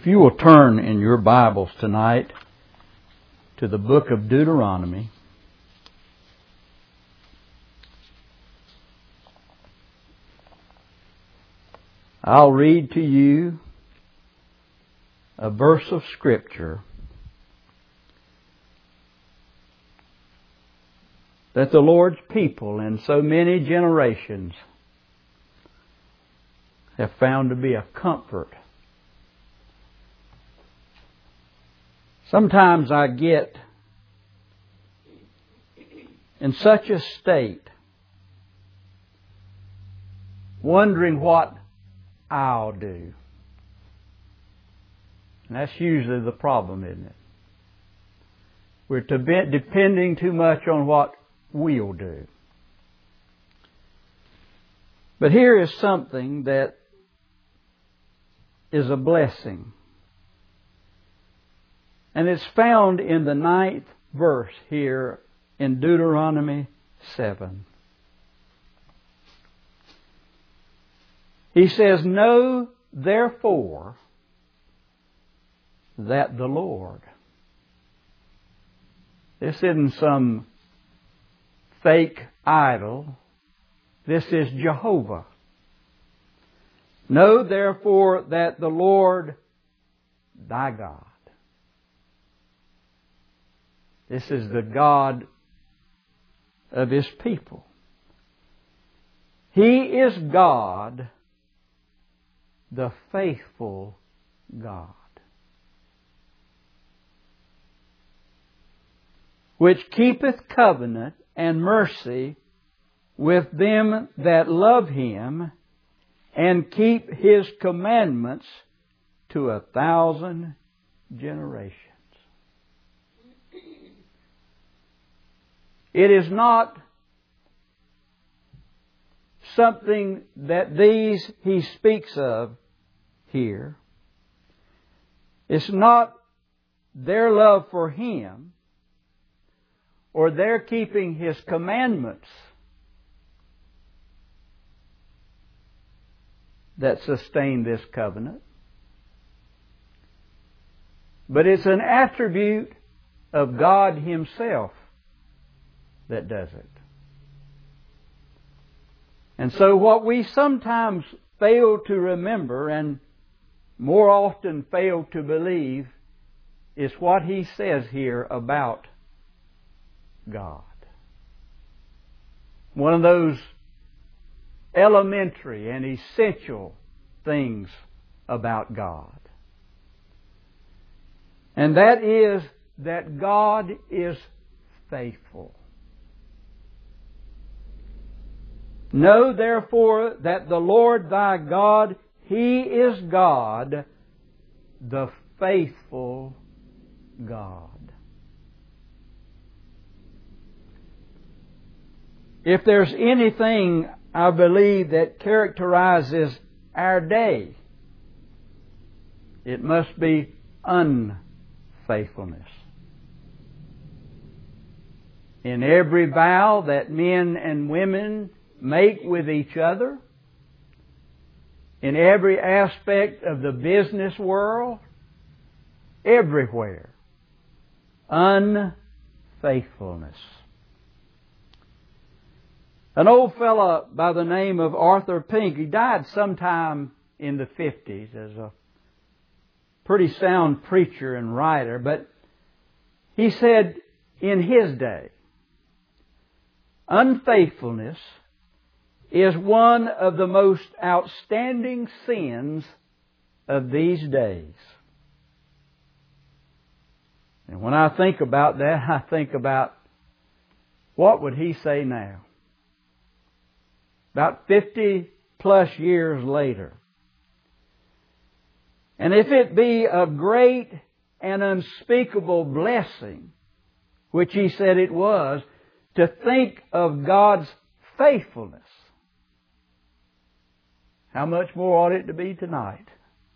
If you will turn in your Bibles tonight to the book of Deuteronomy, I'll read to you a verse of Scripture that the Lord's people in so many generations have found to be a comfort. Sometimes I get in such a state, wondering what I'll do. And that's usually the problem, isn't it? We're depending too much on what we'll do. But here is something that is a blessing. And it's found in the 9th verse here in Deuteronomy 7. He says, "Know therefore that the Lord." This isn't some fake idol. This is Jehovah. "Know therefore that the Lord thy God." This is the God of His people. He is God, the faithful God, which keepeth covenant and mercy with them that love Him and keep His commandments to 1,000 generations. It is not something that He speaks of here. It's not their love for Him or their keeping His commandments that sustain this covenant. But it's an attribute of God Himself that does it. And so what we sometimes fail to remember and more often fail to believe is what He says here about God. One of those elementary and essential things about God. And that is that God is faithful. "Know therefore that the Lord thy God, He is God, the faithful God." If there's anything I believe that characterizes our day, it must be unfaithfulness. In every vow that men and women make with each other, in every aspect of the business world, everywhere, unfaithfulness. An old fellow by the name of Arthur Pink, he died sometime in the 50s as a pretty sound preacher and writer, but he said in his day, unfaithfulness is one of the most outstanding sins of these days. And when I think about that, I think about what would he say now? About 50 plus years later. And if it be a great and unspeakable blessing, which he said it was, to think of God's faithfulness, how much more ought it to be tonight?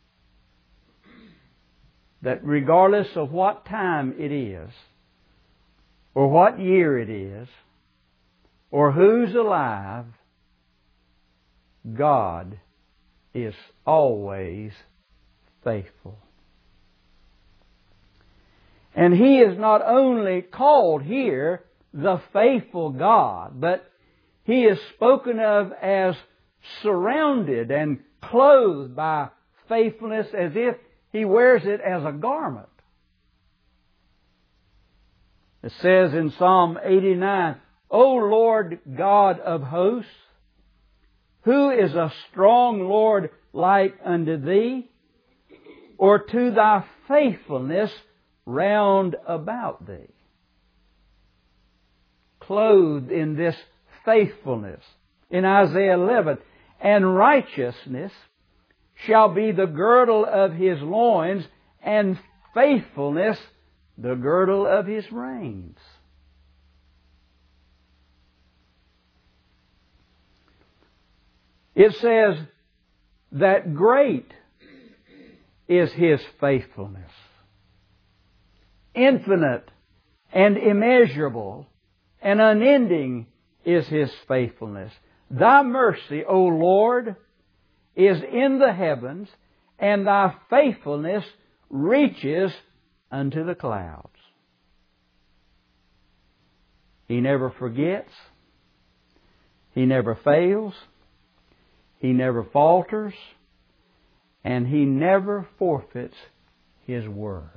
That regardless of what time it is, or what year it is, or who's alive, God is always faithful. And He is not only called here the faithful God, but He is spoken of as surrounded and clothed by faithfulness as if He wears it as a garment. It says in Psalm 89, O Lord God of hosts, who is a strong Lord like unto Thee, or to Thy faithfulness round about Thee? Clothed in this faithfulness. In Isaiah 11, and righteousness shall be the girdle of His loins, and faithfulness the girdle of His reins. It says that great is His faithfulness, infinite and immeasurable and unending is His faithfulness. Thy mercy, O Lord, is in the heavens, and Thy faithfulness reaches unto the clouds. He never forgets. He never fails. He never falters. And He never forfeits His word.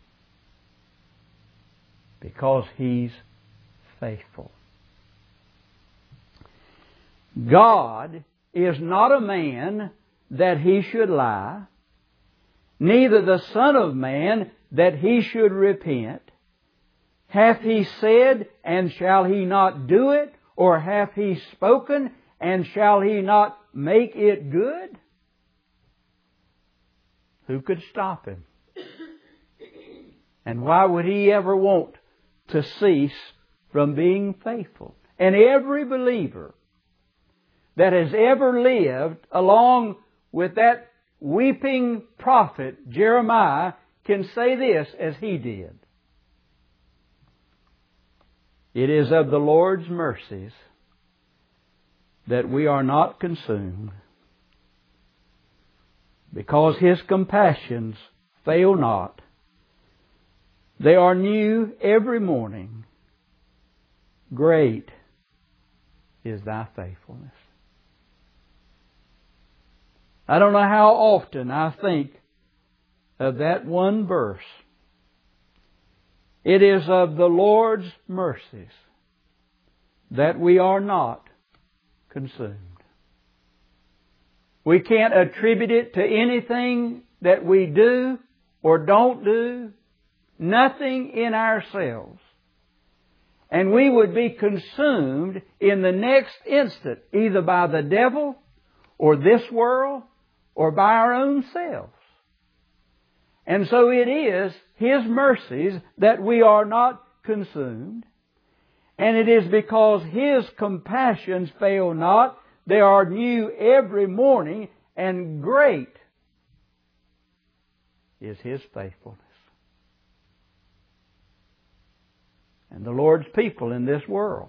Because He's faithful. God is not a man that He should lie, neither the Son of Man that He should repent. Hath He said, and shall He not do it? Or hath He spoken, and shall He not make it good? Who could stop Him? And why would He ever want to cease from being faithful? And every believer that has ever lived along with that weeping prophet Jeremiah can say this as he did. It is of the Lord's mercies that we are not consumed, because His compassions fail not. They are new every morning. Great is Thy faithfulness. I don't know how often I think of that one verse. It is of the Lord's mercies that we are not consumed. We can't attribute it to anything that we do or don't do. Nothing in ourselves. And we would be consumed in the next instant, either by the devil or this world or by our own selves. And so it is His mercies that we are not consumed. And it is because His compassions fail not. They are new every morning, and great is His faithfulness. And the Lord's people in this world,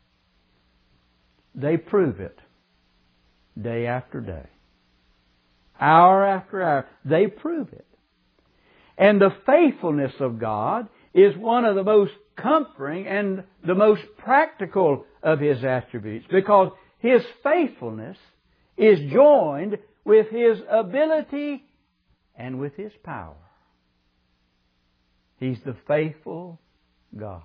they prove it day after day. Hour after hour, they prove it. And the faithfulness of God is one of the most comforting and the most practical of His attributes, because His faithfulness is joined with His ability and with His power. He's the faithful God.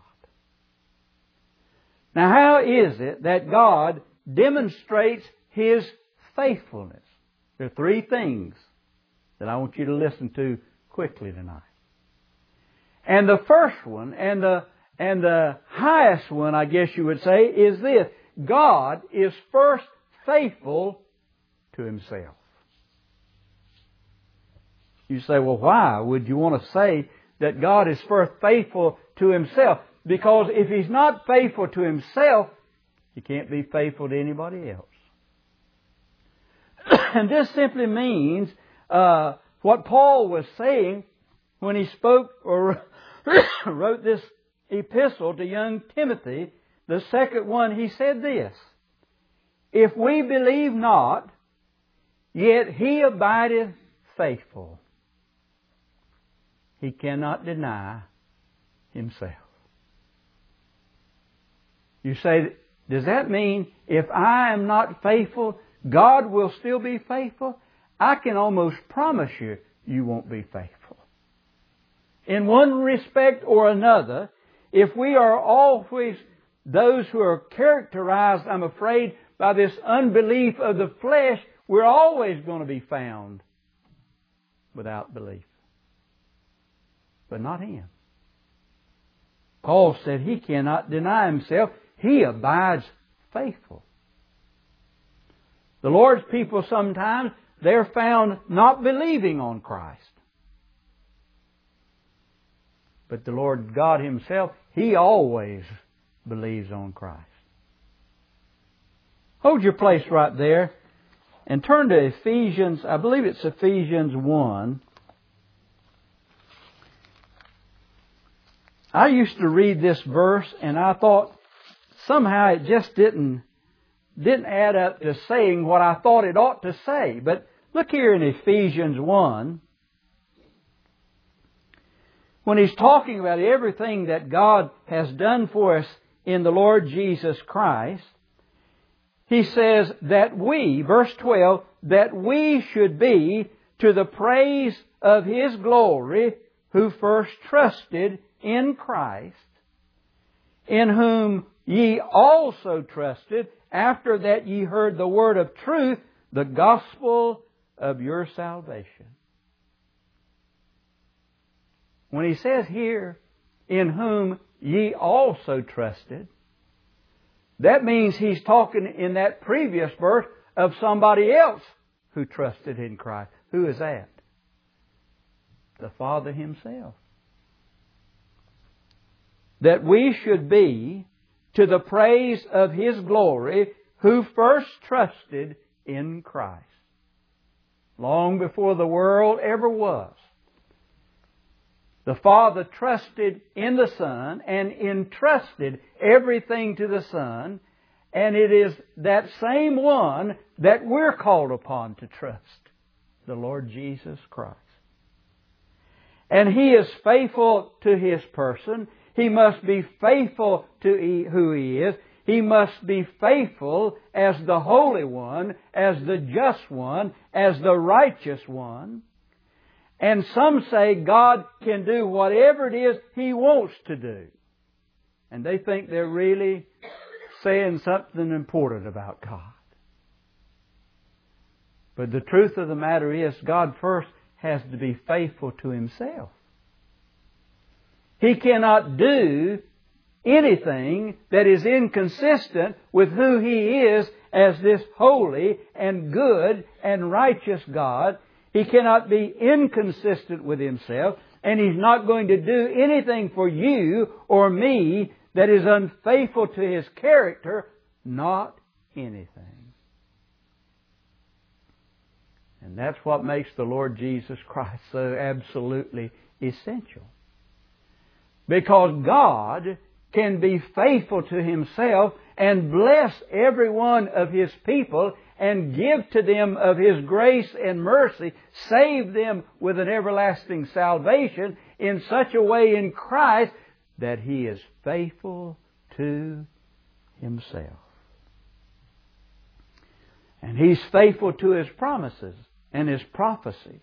Now, how is it that God demonstrates His faithfulness? There are three things that I want you to listen to quickly tonight. And the first one, and the highest one, I guess you would say, is this. God is first faithful to Himself. You say, well, why would you want to say that God is first faithful to Himself? Because if He's not faithful to Himself, He can't be faithful to anybody else. And this simply means what Paul was saying when he spoke or wrote this epistle to young Timothy. The second one, he said this: If we believe not, yet He abideth faithful. He cannot deny Himself. You say, does that mean if I am not faithful, God will still be faithful? I can almost promise you, you won't be faithful. In one respect or another, if we are always those who are characterized, I'm afraid, by this unbelief of the flesh, we're always going to be found without belief. But not Him. Paul said He cannot deny Himself. He abides faithful. The Lord's people sometimes, they're found not believing on Christ. But the Lord God Himself, He always believes on Christ. Hold your place right there and turn to Ephesians, I believe it's Ephesians 1. I used to read this verse and I thought somehow it just didn't add up to saying what I thought it ought to say. But look here in Ephesians 1. When he's talking about everything that God has done for us in the Lord Jesus Christ, he says that we, verse 12, that we should be to the praise of His glory who first trusted in Christ, in whom ye also trusted, after that ye heard the word of truth, the gospel of your salvation. When he says here, in whom ye also trusted, that means he's talking in that previous verse of somebody else who trusted in Christ. Who is that? The Father Himself. That we should be to the praise of His glory who first trusted in Christ. Long before the world ever was. The Father trusted in the Son and entrusted everything to the Son, and it is that same one that we're called upon to trust, the Lord Jesus Christ. And He is faithful to His person. He must be faithful to who He is. He must be faithful as the Holy One, as the Just One, as the Righteous One. And some say God can do whatever it is He wants to do. And they think they're really saying something important about God. But the truth of the matter is, God first has to be faithful to Himself. He cannot do anything that is inconsistent with who He is as this holy and good and righteous God. He cannot be inconsistent with Himself, and He's not going to do anything for you or me that is unfaithful to His character, not anything. And that's what makes the Lord Jesus Christ so absolutely essential. Because God can be faithful to Himself and bless every one of His people and give to them of His grace and mercy, save them with an everlasting salvation in such a way in Christ that He is faithful to Himself. And He's faithful to His promises and His prophecies.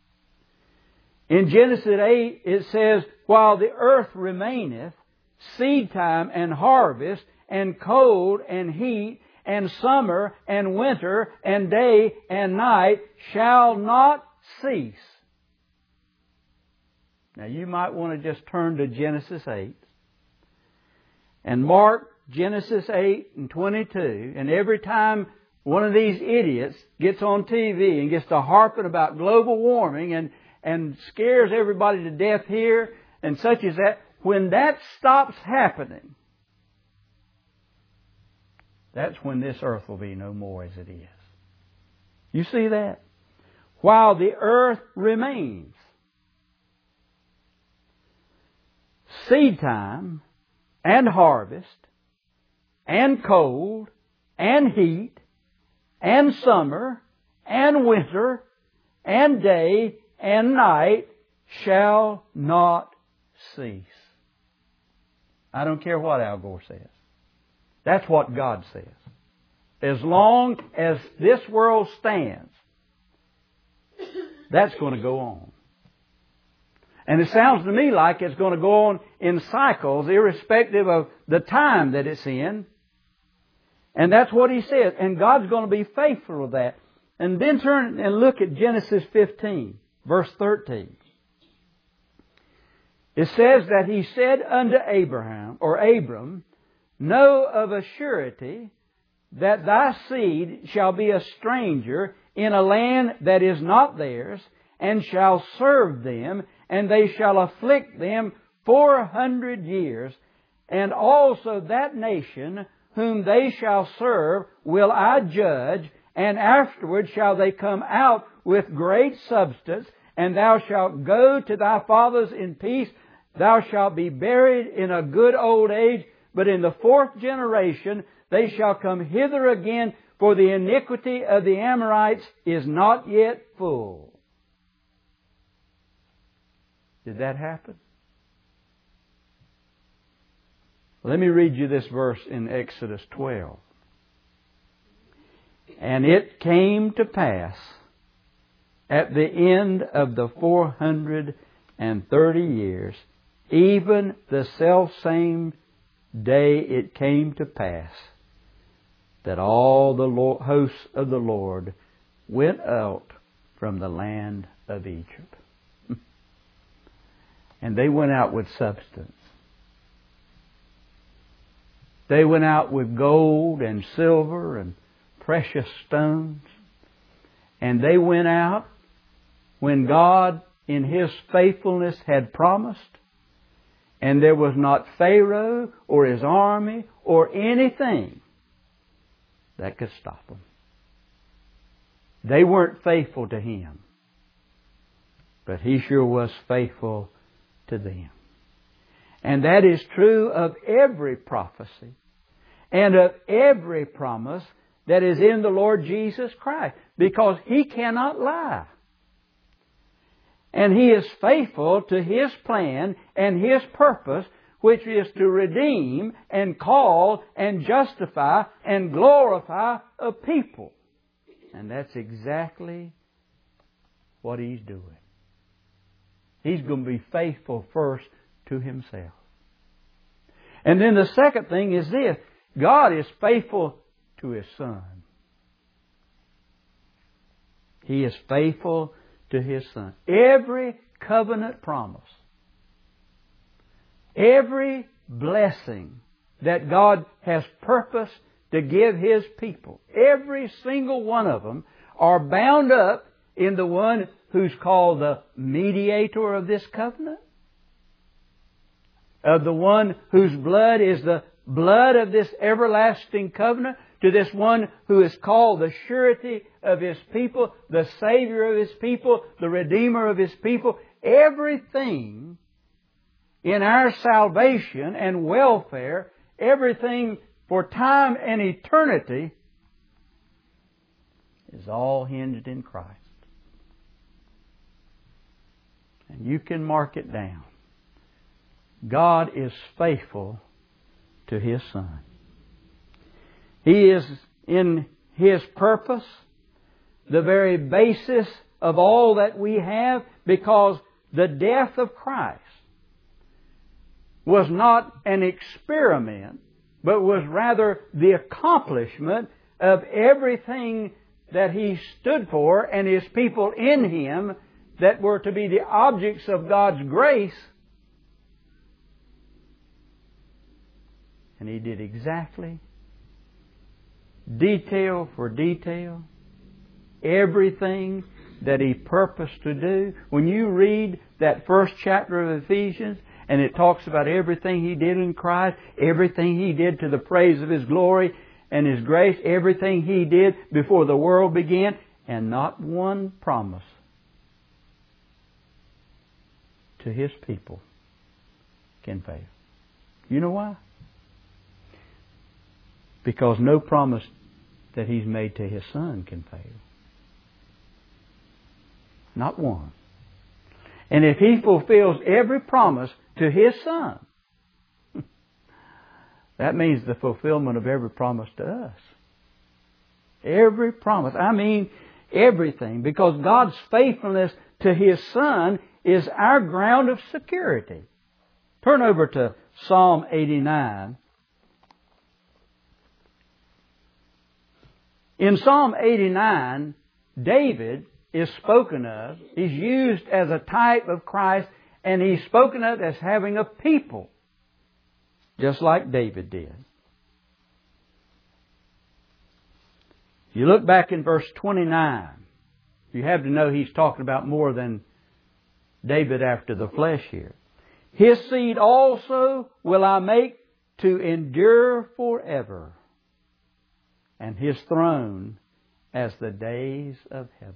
In Genesis 8 it says, while the earth remaineth, seed time and harvest, and cold and heat, and summer and winter, and day and night shall not cease. Now you might want to just turn to Genesis 8 and mark Genesis 8 and 22. And every time one of these idiots gets on TV and gets to harping about global warming and scares everybody to death here and such as that, when that stops happening, that's when this earth will be no more as it is. You see that? While the earth remains, seed time and harvest and cold and heat and summer and winter and day and night shall not cease. I don't care what Al Gore says. That's what God says. As long as this world stands, that's going to go on. And it sounds to me like it's going to go on in cycles, irrespective of the time that it's in. And that's what He says. And God's going to be faithful to that. And then turn and look at Genesis 15, verse 13. It says that He said unto Abram, know of a surety that thy seed shall be a stranger in a land that is not theirs, and shall serve them, and they shall afflict them 400 years. And also that nation whom they shall serve will I judge, and afterward shall they come out with great substance, and thou shalt go to thy fathers in peace. Thou shalt be buried in a good old age, but in the fourth generation they shall come hither again, for the iniquity of the Amorites is not yet full. Did that happen? Let me read you this verse in Exodus 12. And it came to pass at the end of the 430 years, even the selfsame day it came to pass, that all the hosts of the Lord went out from the land of Egypt. And they went out with substance. They went out with gold and silver and precious stones. And they went out when God, in His faithfulness, had promised. And there was not Pharaoh or his army or anything that could stop them. They weren't faithful to Him, but He sure was faithful to them. And that is true of every prophecy and of every promise that is in the Lord Jesus Christ, because He cannot lie. And He is faithful to His plan and His purpose, which is to redeem and call and justify and glorify a people. And that's exactly what He's doing. He's going to be faithful first to Himself. And then the second thing is this: God is faithful to His Son. He is faithful to His Son. Every covenant promise, every blessing that God has purposed to give His people, every single one of them are bound up in the one who's called the mediator of this covenant, of the one whose blood is the blood of this everlasting covenant, to this one who is called the surety of His people, the Savior of His people, the Redeemer of His people. Everything in our salvation and welfare, everything for time and eternity, is all hinged in Christ. And you can mark it down. God is faithful to His Son. He is, in His purpose, the very basis of all that we have, because the death of Christ was not an experiment, but was rather the accomplishment of everything that He stood for and His people in Him that were to be the objects of God's grace. And He did exactly, detail for detail, everything that He purposed to do. When you read that first chapter of Ephesians, and it talks about everything He did in Christ, everything He did to the praise of His glory and His grace, everything He did before the world began, and not one promise to His people can fail. You know why? Because no promise that He's made to His Son can fail. Not one. And if He fulfills every promise to His Son, That means the fulfillment of every promise to us. Every promise. I mean everything. Because God's faithfulness to His Son is our ground of security. Turn over to Psalm 89. In Psalm 89, David is spoken of. He's used as a type of Christ, and he's spoken of as having a people, just like David did. You look back in verse 29. You have to know he's talking about more than David after the flesh here. His seed also will I make to endure forever, and His throne as the days of heaven.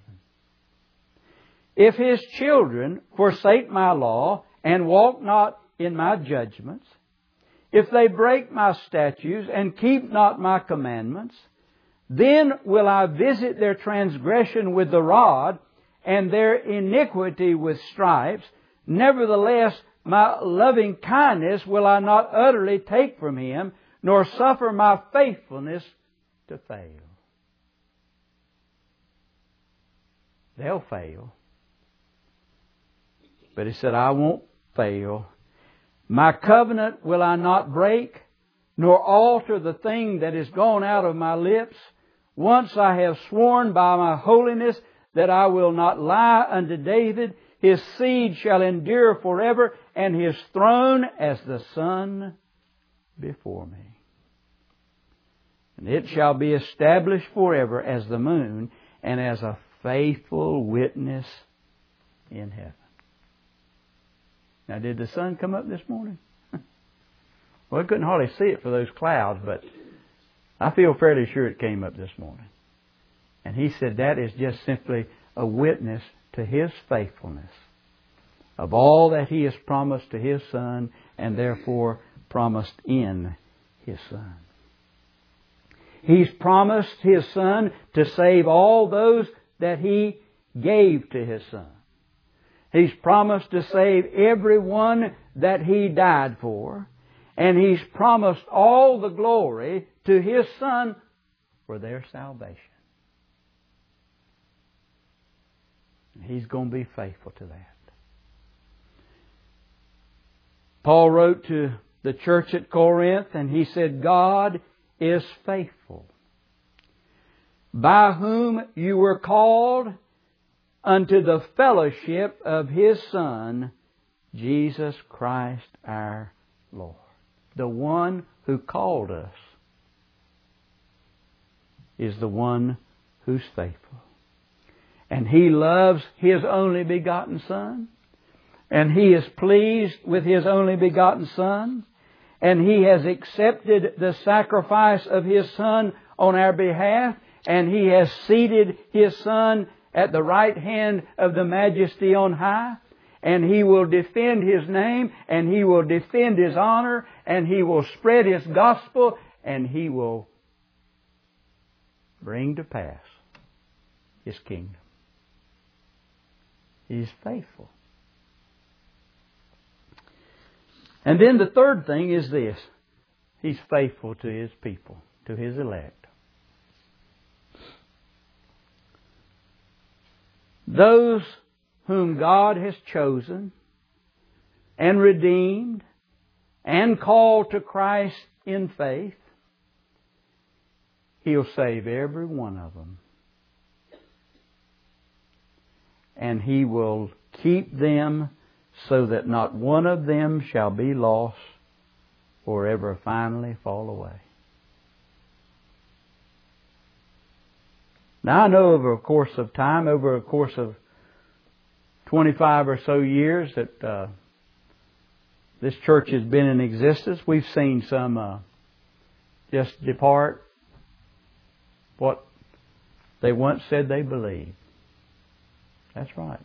If His children forsake my law and walk not in my judgments, if they break my statutes and keep not my commandments, then will I visit their transgression with the rod and their iniquity with stripes. Nevertheless, my loving kindness will I not utterly take from him, nor suffer my faithfulness to fail. They'll fail. But He said, I won't fail. My covenant will I not break, nor alter the thing that is gone out of my lips. Once I have sworn by my holiness that I will not lie unto David. His seed shall endure forever, and His throne as the sun before me. And it shall be established forever as the moon, and as a faithful witness in heaven. Now, did the sun come up this morning? Well, I couldn't hardly see it for those clouds, but I feel fairly sure it came up this morning. And he said that is just simply a witness to His faithfulness of all that He has promised to His Son, and therefore promised in His Son. He's promised His Son to save all those that He gave to His Son. He's promised to save everyone that He died for. And He's promised all the glory to His Son for their salvation. He's going to be faithful to that. Paul wrote to the church at Corinth, and he said, God is faithful, by whom you were called unto the fellowship of His Son, Jesus Christ our Lord. The one who called us is the one who's faithful. And He loves His only begotten Son. And He is pleased with His only begotten Son. And He has accepted the sacrifice of His Son on our behalf. And He has seated His Son at the right hand of the Majesty on high. And He will defend His name, and He will defend His honor, and He will spread His gospel, and He will bring to pass His kingdom. He's faithful. And then the third thing is this. He's faithful to His people, to His elect. Those whom God has chosen and redeemed and called to Christ in faith, He'll save every one of them. And He will keep them so that not one of them shall be lost or ever finally fall away. Now I know over a course of time, over a course of 25 or so years that this church has been in existence, we've seen some just depart what they once said they believed. That's right.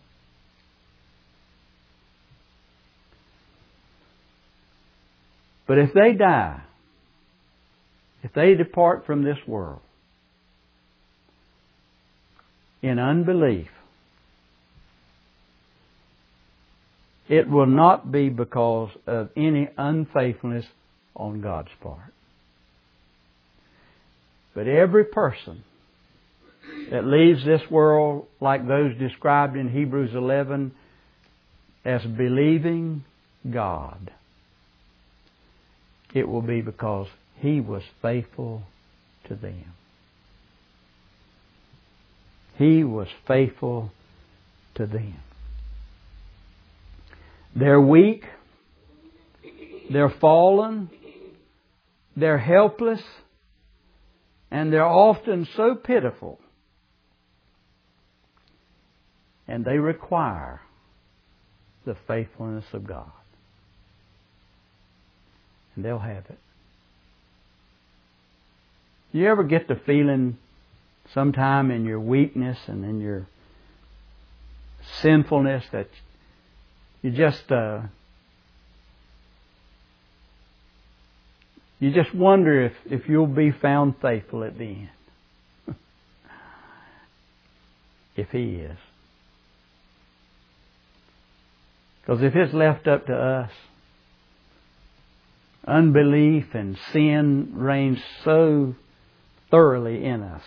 But if they die, if they depart from this world in unbelief, it will not be because of any unfaithfulness on God's part. But every person that leaves this world like those described in Hebrews 11 as believing God, it will be because He was faithful to them. He was faithful to them. They're weak. They're fallen. They're helpless. And they're often so pitiful. And they require the faithfulness of God. And they'll have it. You ever get the feeling sometime in your weakness and in your sinfulness that you just wonder if you'll be found faithful at the end? If He is. Because if it's left up to us, unbelief and sin reigns so thoroughly in us.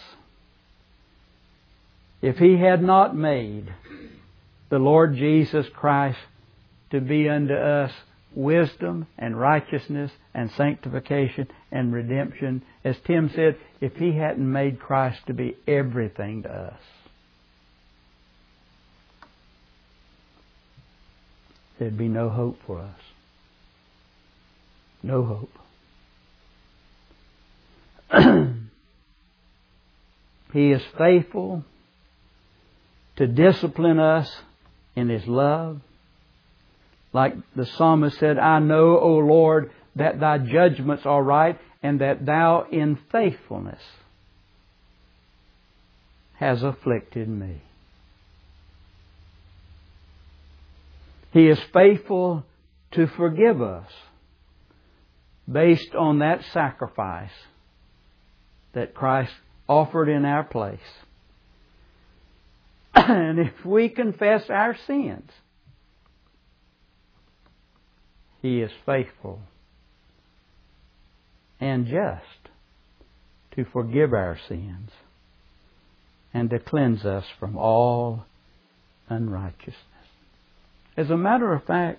If He had not made the Lord Jesus Christ to be unto us wisdom and righteousness and sanctification and redemption, as Tim said, if He hadn't made Christ to be everything to us, there'd be no hope for us. No hope. He is faithful to discipline us in His love. Like the psalmist said, I know, O Lord, that Thy judgments are right, and that Thou in faithfulness has afflicted me. He is faithful to forgive us based on that sacrifice that Christ offered in our place. And if we confess our sins, He is faithful and just to forgive our sins and to cleanse us from all unrighteousness. As a matter of fact,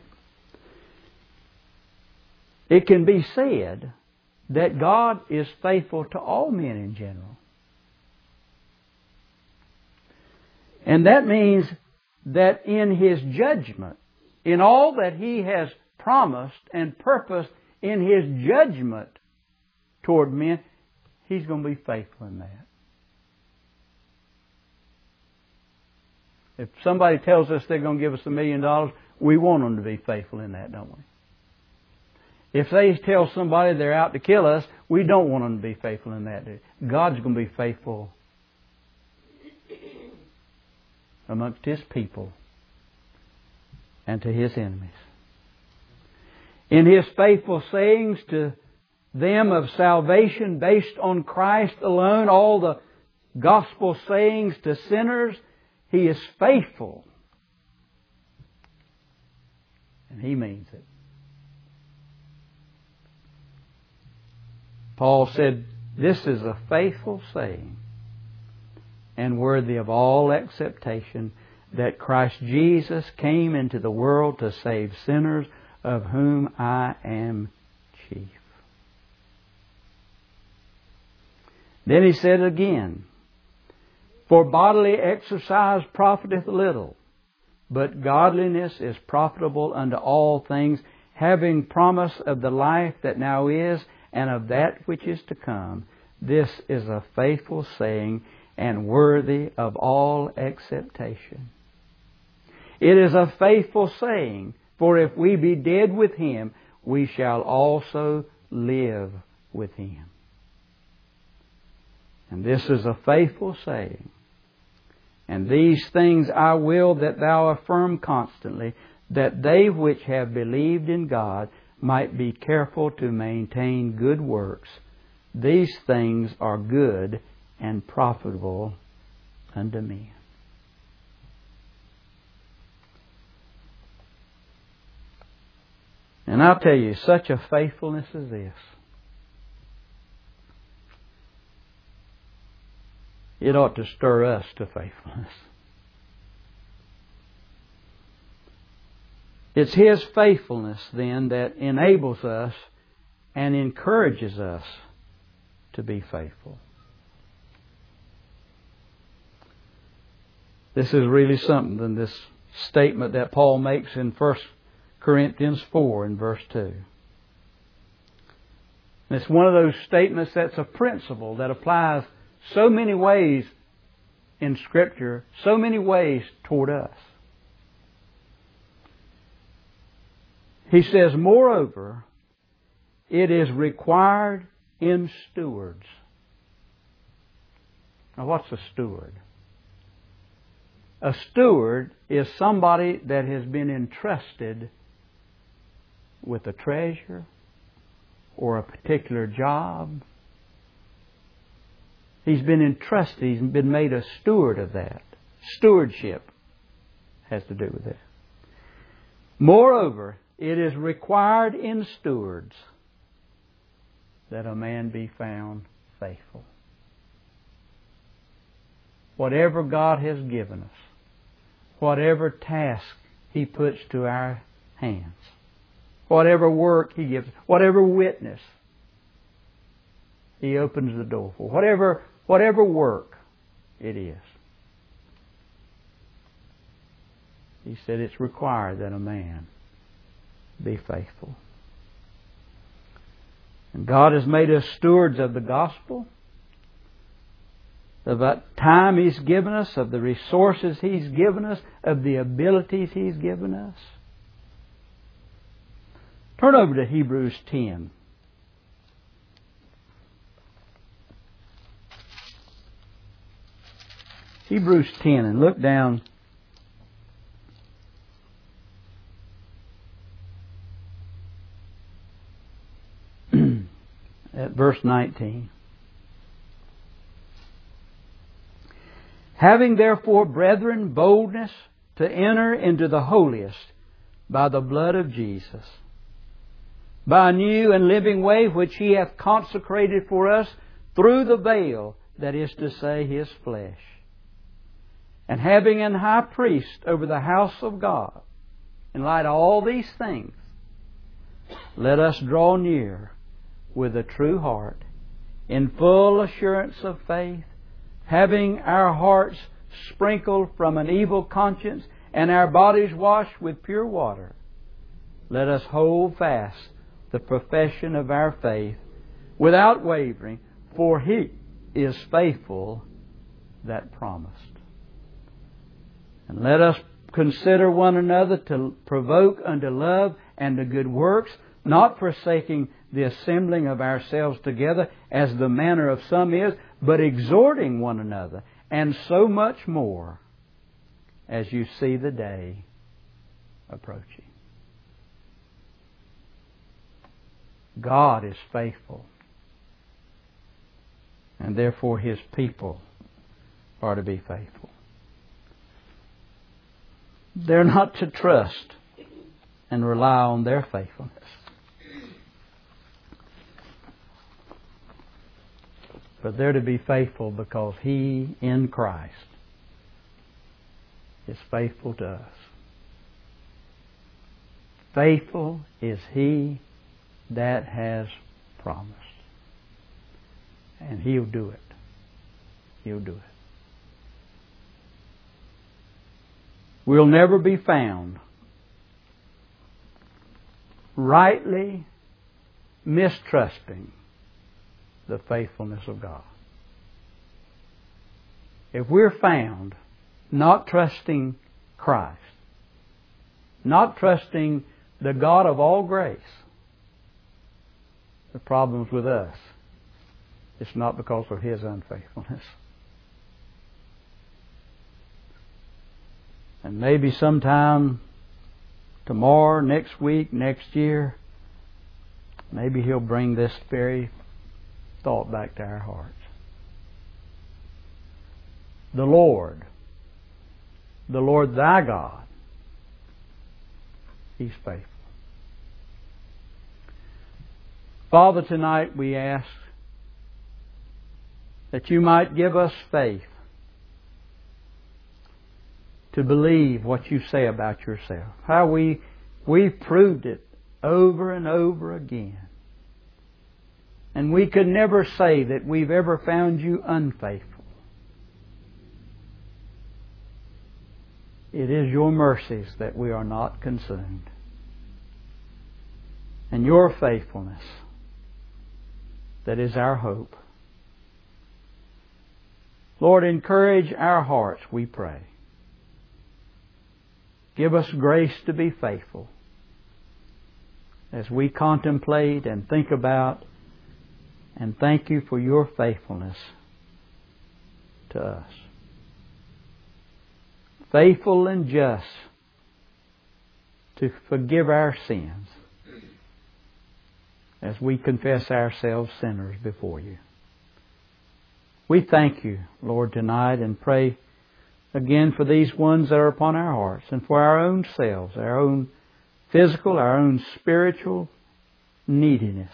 it can be said that God is faithful to all men in general. And that means that in His judgment, in all that He has promised and purposed in His judgment toward men, He's going to be faithful in that. If somebody tells us they're going to give us $1 million, we want them to be faithful in that, don't we? If they tell somebody they're out to kill us, we don't want them to be faithful in that. God's going to be faithful amongst His people and to His enemies. In His faithful sayings to them of salvation based on Christ alone, all the gospel sayings to sinners, He is faithful. And He means it. Paul said, this is a faithful saying and worthy of all acceptation, that Christ Jesus came into the world to save sinners, of whom I am chief. Then he said again, for bodily exercise profiteth little, but godliness is profitable unto all things, having promise of the life that now is, and of that which is to come. This is a faithful saying, and worthy of all acceptation. It is a faithful saying, for if we be dead with Him, we shall also live with Him. And this is a faithful saying. And these things I will that thou affirm constantly, that they which have believed in God might be careful to maintain good works. These things are good and profitable unto men. And I'll tell you, such a faithfulness as this it ought to stir us to faithfulness. It's His faithfulness then that enables us and encourages us to be faithful. This is really something, this statement that Paul makes in 1 Corinthians 4 in verse 2. And it's one of those statements that's a principle that applies so many ways in Scripture, so many ways toward us. He says, moreover, it is required in stewards. Now, what's a steward? A steward is somebody that has been entrusted with a treasure or a particular job. He's been entrusted, he's been made a steward of that. Stewardship has to do with that. Moreover, it is required in stewards that a man be found faithful. Whatever God has given us, whatever task He puts to our hands, whatever work He gives, whatever witness He opens the door for, whatever work it is, He said it's required that a man be faithful. And God has made us stewards of the gospel, of that time He's given us, of the resources He's given us, of the abilities He's given us. Turn over to Hebrews 10. Hebrews 10, and look down at verse 19. Having therefore, brethren, boldness to enter into the holiest by the blood of Jesus, by a new and living way which He hath consecrated for us through the veil, that is to say, His flesh. And having an high priest over the house of God, in light of all these things, let us draw near with a true heart, in full assurance of faith, having our hearts sprinkled from an evil conscience and our bodies washed with pure water. Let us hold fast the profession of our faith without wavering, for He is faithful that promised. And let us consider one another to provoke unto love and to good works, not forsaking the assembling of ourselves together as the manner of some is, but exhorting one another, and so much more as you see the day approaching. God is faithful, and therefore His people are to be faithful. They're not to trust and rely on their faithfulness, but they're to be faithful because He in Christ is faithful to us. Faithful is He that has promised. And He'll do it. He'll do it. We'll never be found rightly mistrusting the faithfulness of God. If we're found not trusting Christ, not trusting the God of all grace, the problem's with us. It's not because of His unfaithfulness. And maybe sometime tomorrow, next week, next year, maybe He'll bring this very thought back to our hearts. The Lord thy God, He's faithful. Father, tonight we ask that You might give us faith to believe what you say about yourself. How we've proved it over and over again. And we could never say that we've ever found you unfaithful. It is your mercies that we are not consumed. And your faithfulness that is our hope. Lord, encourage our hearts, we pray. Give us grace to be faithful as we contemplate and think about and thank you for your faithfulness to us. Faithful and just to forgive our sins as we confess ourselves sinners before you. We thank you, Lord, tonight and pray again for these ones that are upon our hearts and for our own selves, our own physical, our own spiritual neediness.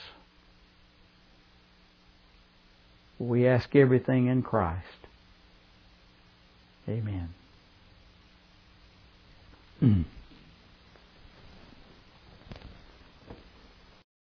We ask everything in Christ. Amen.